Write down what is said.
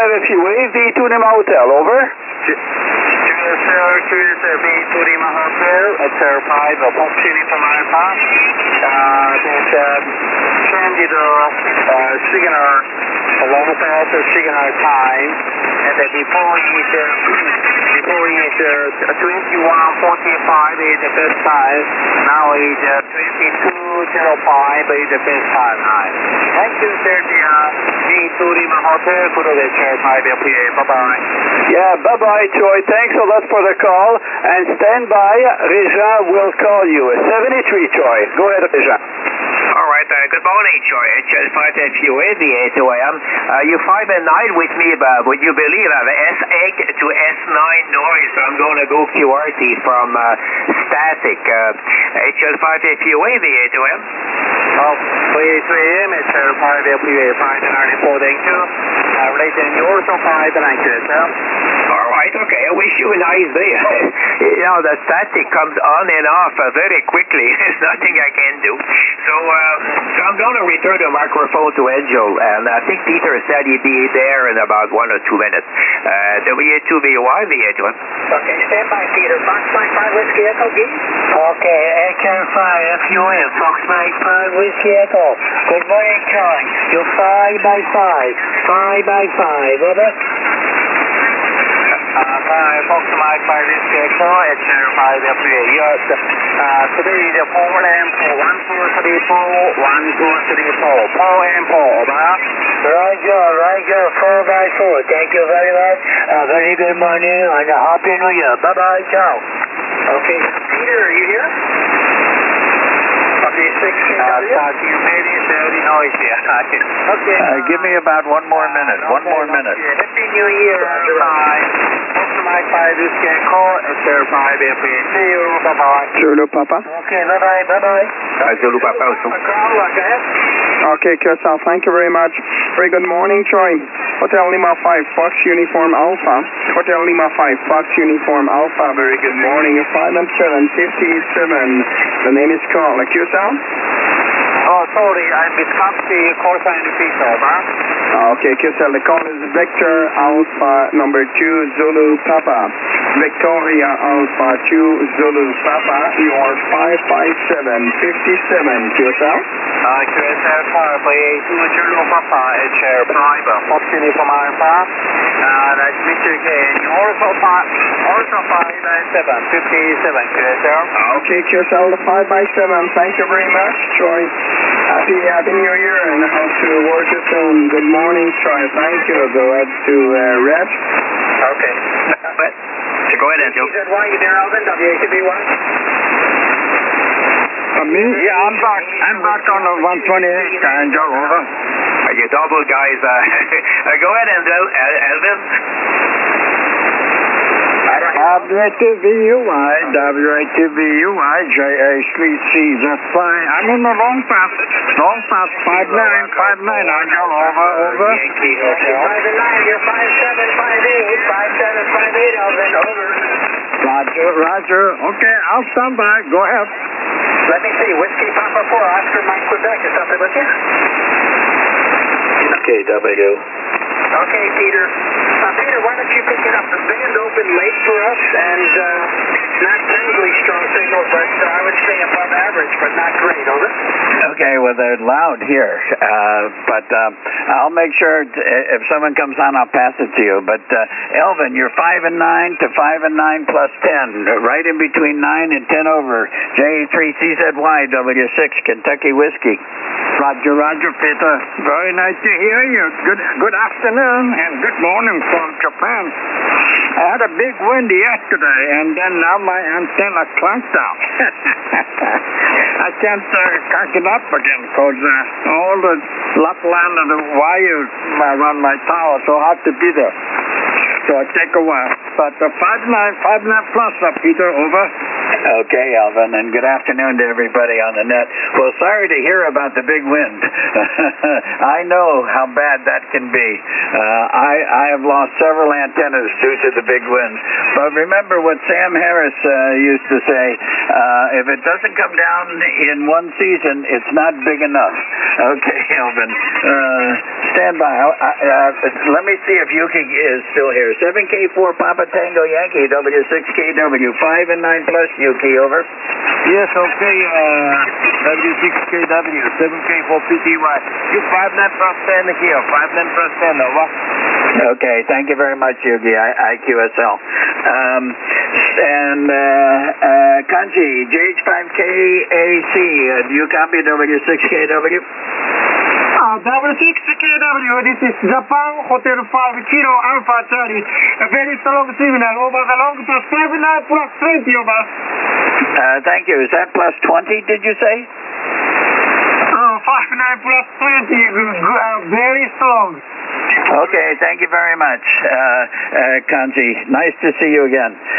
FUA, V2 Lima Hotel, over. Sir, V2 Lima Hotel, it's 5, opportunity from Alpha. Change the signal, long pass signal time, and before it's 21:45 is the best time, now it's 22:05 is the best time. Thank you, sir, V2 Lima Hotel, good lecture, 5 FPA, bye-bye. Yeah, bye-bye, Troy. Thanks a lot for the call, and stand by. Reja will call you. 73, Troy. Go ahead, Reja. All right, good morning, Troy. HL5 FUA, V8OAM. You 5 and 9 with me, but would you believe I have S8 to S9 noise? I'm going to go QRT from static. HL5 FUA, V8OAM. Oh, V3AM, HL5 FUA, 594, thank you. Relation, you also 5 and 9, sir. All right, okay. I wish you a nice day. You know, the static comes on and off very quickly. There's nothing I can do. So I'm going to return the microphone to Angel, and I think Peter said he'd be there in about 1 or 2 minutes. W2VY, V8. Okay, stand by, Peter. Fox Mike 5 Whiskey Echo, G. Okay, HL5 FUA, Fox Mike 5 Whiskey Echo. Good morning, Troy. You're 5 by 5. 5 by 5, over. Fox Mike 5 Whiskey Echo, HL5 FUA. Yes, today is 4M for 1234, 1234. 4M for, over. Roger, 4 by 4. Thank you very much. Very good morning and a happy new year. Bye-bye, ciao. Okay, Peter, are you here? Okay, 6KW? Very noisy. Okay. Give me about 1 more minute. 1 more minute. Happy New Year. Bye. Mike 5 is getting call. Sir 5 FA. See you. Bye-bye. Zulu Papa. Okay, bye-bye. Zulu Papa also. Okay, Kesal, thank you very much. Very good morning, Troy. Hotel Lima 5, Fox Uniform Alpha. Hotel Lima 5, Fox Uniform Alpha. Very good morning. 5 and 7, 57. The name is Carl. Kesal? Oh, sorry, I miscast the call sign repeat, over. Okay, Kesal, the call is Victor Alpha number 2 Zulu Papa. Victoria Alpha 2 Zulu Papa. You are 55757, Kesal? QSL 5 2 Zulu Papa, HR Private, Fox Uniform Alpha. Nice to meet you again. You also 557, 57, QSL. Okay, QSL, the 5 by 7. Thank you very much, Troy. Happy New Year, and I hope to work you soon. Good morning, Troy. Thank you. Go ahead to Reg. Okay. Go ahead, Angel. Why you there, Alvin? WATB1? Me? Yeah, I'm back on the 128, Angel, over. You double guys. Go ahead, Angel. Elvin. WATBUI, JA3C, that's fine. I'm in the long path, 5959, Angel, over. Yankee Hotel. 5 and 9, you're 5758, 5758, Alvin, over. Roger, okay, I'll stand by, go ahead. Let me see, Whiskey Papa 4, Oscar Mike Quebec, is something with you? KW. Okay, Peter. Peter, why don't you pick it up? The band opened late for us, and not terribly strong signal, but I would say above average, but not great, over. Okay, well, they're loud here, but I'll make sure if someone comes on, I'll pass it to you. But Elvin, you're 5 and 9 to 5 and 9 plus 10, right in between 9 and 10 over. J3CZY, W6, Kentucky Whiskey. Roger, Peter. Very nice to hear you. Good afternoon and good morning from Japan. I had a big wind yesterday, and then now my antenna clanked out. I can't crank it up again because all the Lapland and the wires around my tower, so I have to be there. So I take a while. But 5-9 plus, Peter, over. Okay, Alvin, and good afternoon to everybody on the net. Well, sorry to hear about the big wind. I know how bad that can be. I have lost several antennas due to the big wind. But remember what Sam Harris used to say, if it doesn't come down in one season, it's not big enough. Okay, Alvin. Stand by. Let me see if Yuki is still here. 7K4 Papa Tango Yankee, W6KW, 5 and 9 plus Yuki, over. Yes, okay, W6KW, 7K4 PTY. You 59 plus 10 here, 59 plus 10, over. Okay, thank you very much, Yuki, IQSL. Kanji, JH5KAC, do you copy W6KW? W6KW, this is Japan Hotel 5 Kilo Alpha Charlie. A very strong signal over the long to 79 plus 20, over. Thank you. Is that plus 20, did you say? 59 plus 20, very strong. Okay, thank you very much, Kanji. Nice to see you again.